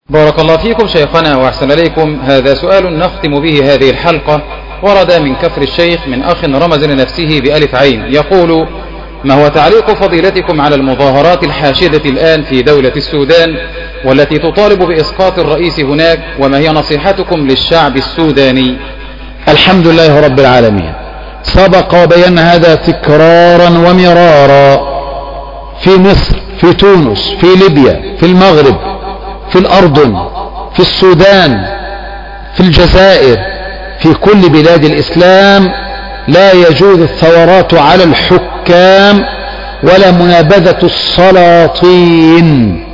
بارك الله فيكم شيخنا وأحسن إليكم. هذا سؤال نختم به هذه الحلقة، ورد من كفر الشيخ من أخ رمز لنفسه بألف عين، يقول: ما هو تعليق فضيلتكم على المظاهرات الحاشدة الآن في دولة السودان والتي تطالب بإسقاط الرئيس هناك، وما هي نصيحتكم للشعب السوداني؟ الحمد لله رب العالمين. سبق وبينا هذا تكرارا ومرارا في مصر، في تونس، في ليبيا، في المغرب، في الأردن، في السودان، في الجزائر، في كل بلاد الإسلام لا يجوز الثورات على الحكام ولا منابذة السلاطين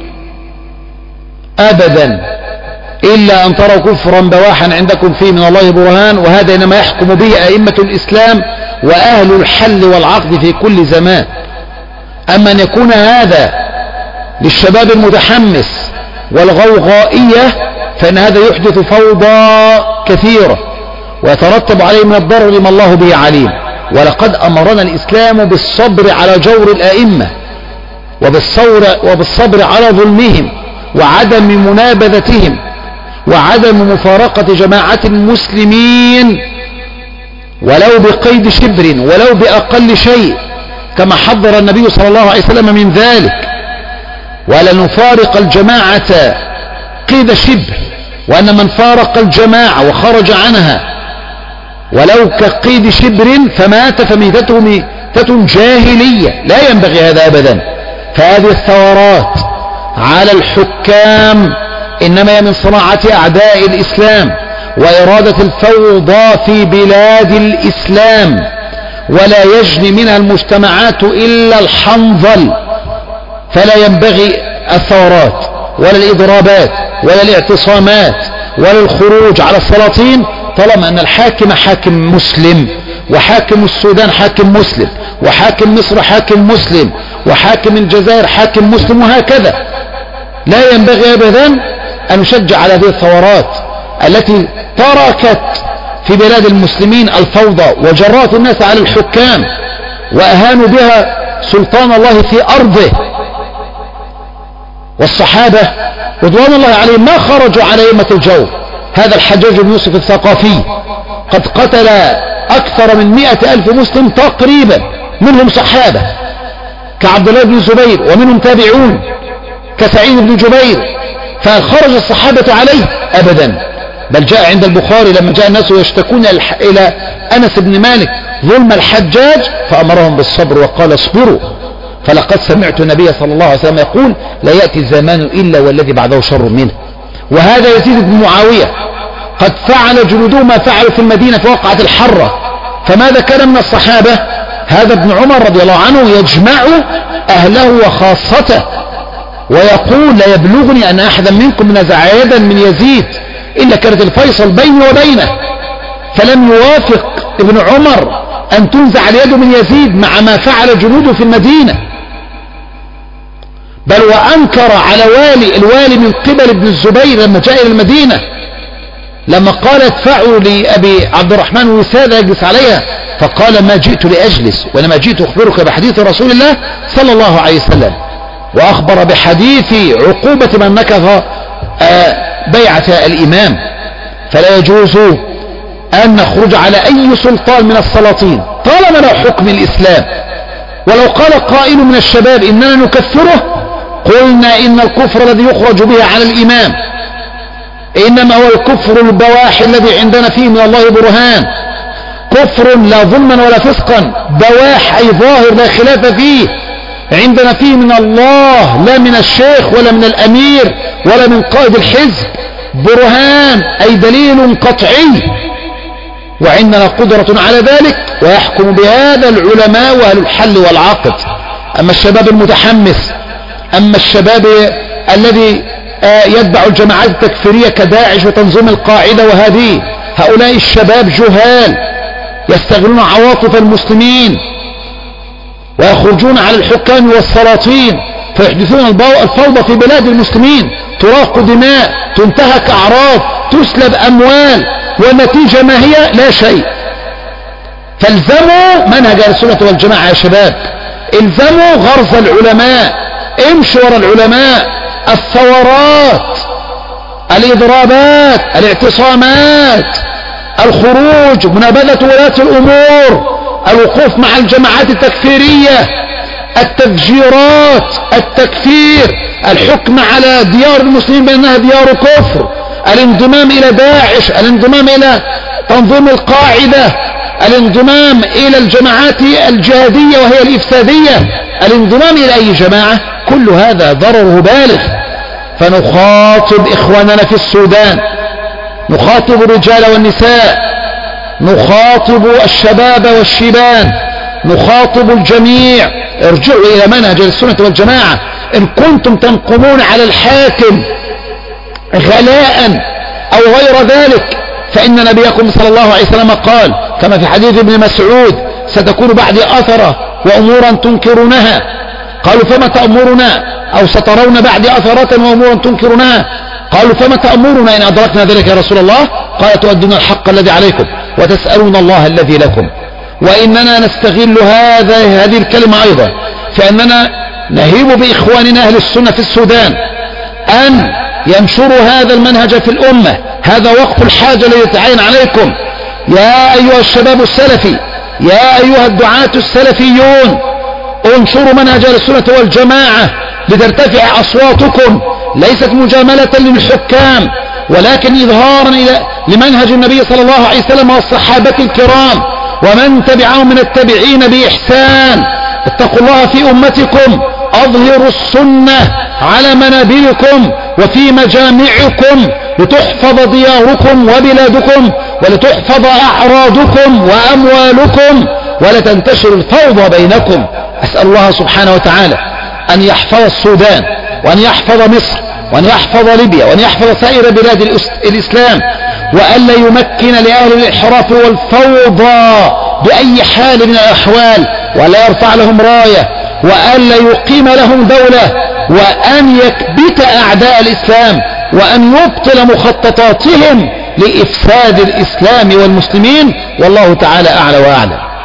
أبدا، إلا أن تروا كفرا بواحا عندكم فيه من الله برهان، وهذا إنما يحكم به أئمة الإسلام وأهل الحل والعقد في كل زمان. أما أن يكون هذا للشباب المتحمس والغوغائية فإن هذا يحدث فوضى كثيرة ويترتب عليه من الضرر ما الله به عليم. ولقد أمرنا الإسلام بالصبر على جور الآئمة وبالصبر على ظلمهم وعدم منابذتهم وعدم مفارقة جماعة المسلمين ولو بقيد شبر ولو بأقل شيء، كما حذر النبي صلى الله عليه وسلم من ذلك. ولا نفارق الجماعة قيد شبر، وأن من فارق الجماعة وخرج عنها ولو كقيد شبر فمات فميتته ميتة جاهلية، لا ينبغي هذا أبدا. فهذه الثورات على الحكام إنما هي من صناعة أعداء الإسلام وإرادة الفوضى في بلاد الإسلام، ولا يجني منها المجتمعات إلا الحنظل. فلا ينبغي الثورات ولا الإضرابات ولا الاعتصامات ولا الخروج على السلاطين طالما أن الحاكم حاكم مسلم، وحاكم السودان حاكم مسلم، وحاكم مصر حاكم مسلم، وحاكم الجزائر حاكم مسلم، وهكذا. لا ينبغي أبدا أن نشجع على هذه الثورات التي تركت في بلاد المسلمين الفوضى وجرات الناس على الحكام وأهانوا بها سلطان الله في أرضه. والصحابة رضوان الله عليهم ما خرجوا على أئمة الجور. هذا الحجاج بن يوسف الثقافي قد قتل أكثر من 100,000 مسلم تقريبا، منهم صحابة كعبد الله بن الزبير، ومنهم تابعون كسعيد بن جبير. فخرج الصحابة عليه أبدا، بل جاء عند البخاري لما جاء الناس يشتكون إلى أنس بن مالك ظلم الحجاج فأمرهم بالصبر وقال اصبروا، فلقد سمعت النبي صلى الله عليه وسلم يقول لا يأتي الزمان إلا والذي بعده شر منه. وهذا يزيد بن معاوية قد فعل جنوده ما فعلوا في المدينة في وقعة الحرة. فماذا كان من الصحابة؟ هذا ابن عمر رضي الله عنه يجمع أهله وخاصته ويقول لا يبلغني أن أحدا منكم نزع يدا من يزيد إلا كانت الفيصل بيني وبينه. فلم يوافق ابن عمر أن تنزع اليد من يزيد مع ما فعل جنوده في المدينة، بل وأنكر على الوالي من قبل ابن الزبير لما جاء إلى المدينة، لما قال ادفعوا لأبي عبد الرحمن وسادة يجلس عليها، فقال ما جئت لأجلس وإنما جئت أخبرك بحديث رسول الله صلى الله عليه وسلم. وأخبر بحديث عقوبة من نكث بيعة الإمام. فلا يجوز أن نخرج على أي سلطان من السلاطين طالما له حكم الإسلام. ولو قال قائل من الشباب إننا نكفره، قلنا إن الكفر الذي يخرج به على الإمام إنما هو الكفر البواح الذي عندنا فيه من الله برهان، كفر لا ظلما ولا فسقا، بواح أي ظاهر لا خلاف فيه، عندنا فيه من الله لا من الشيخ ولا من الأمير ولا من قائد الحزب، برهان أي دليل قطعي، وعندنا قدرة على ذلك، ويحكم بهذا العلماء وأهل الحل والعقد. أما الشباب المتحمس، أما الشباب الذي يتبع الجماعات التكفيرية كداعش وتنظيم القاعدة وهذه، هؤلاء الشباب جهال يستغلون عواطف المسلمين ويخرجون على الحكام والسلاطين فيحدثون الفوضى في بلاد المسلمين، تراق دماء، تنتهك أعراض، تسلب أموال، والنتيجة ما هي؟ لا شيء. فالزموا منهج السنة والجماعة يا شباب، الزموا غرز العلماء، امشوا وراء العلماء. الثورات الإضرابات، الاعتصامات، الخروج، منابذة ولاة الأمور، الوقوف مع الجماعات التكفيرية، التفجيرات، التكفير، الحكم على ديار المسلمين بأنها ديار كفر، الانضمام إلى داعش، الانضمام إلى تنظيم القاعدة، الانضمام إلى الجماعات الجهادية وهي الإفسادية، الانضمام إلى أي جماعة، كل هذا ضرره بالغ. فنخاطب إخواننا في السودان، نخاطب الرجال والنساء، نخاطب الشباب والشيبان، نخاطب الجميع: ارجعوا إلى منهج السنة والجماعة. إن كنتم تنقمون على الحاكم غلاء أو غير ذلك، فإن نبيكم صلى الله عليه وسلم قال كما في حديث ابن مسعود: ستكون بعد أثرة وأمورا تنكرونها. قالوا: فما تأمرنا؟ أو سترون بعد أثرة وأمورا تنكرونها. قالوا: فما تأمرنا إن أدركنا ذلك يا رسول الله؟ قال: تؤدون الحق الذي عليكم وتسألون الله الذي لكم. وإننا نستغل هذه الكلمة أيضا في أننا نهيب بإخواننا أهل السنة في السودان أن ينشروا هذا المنهج في الأمة. هذا وقت الحاجة الذي يتعين عليكم يا أيها الشباب السلفي، يا أيها الدعاة السلفيون، انشروا منهج السنة والجماعة لترتفع أصواتكم، ليست مجاملة للحكام ولكن إظهارا لمنهج النبي صلى الله عليه وسلم والصحابة الكرام ومن تبعهم من التابعين بإحسان. اتقوا الله في أمتكم، أظهروا السنة على منابركم وفي مجامعكم لتحفظ دياركم وبلادكم ولتحفظ أعراضكم وأموالكم ولا تنتشر الفوضى بينكم. أسأل الله سبحانه وتعالى أن يحفظ السودان وأن يحفظ مصر وأن يحفظ ليبيا وأن يحفظ سائر بلاد الإسلام، وأن لا يمكن لأهل الانحراف والفوضى بأي حال من الأحوال، ولا يرفع لهم راية، وأن لا يقيم لهم دولة، وأن يكبت أعداء الإسلام، وأن يبطل مخططاتهم لإفساد الإسلام والمسلمين. والله تعالى أعلى وأعلم.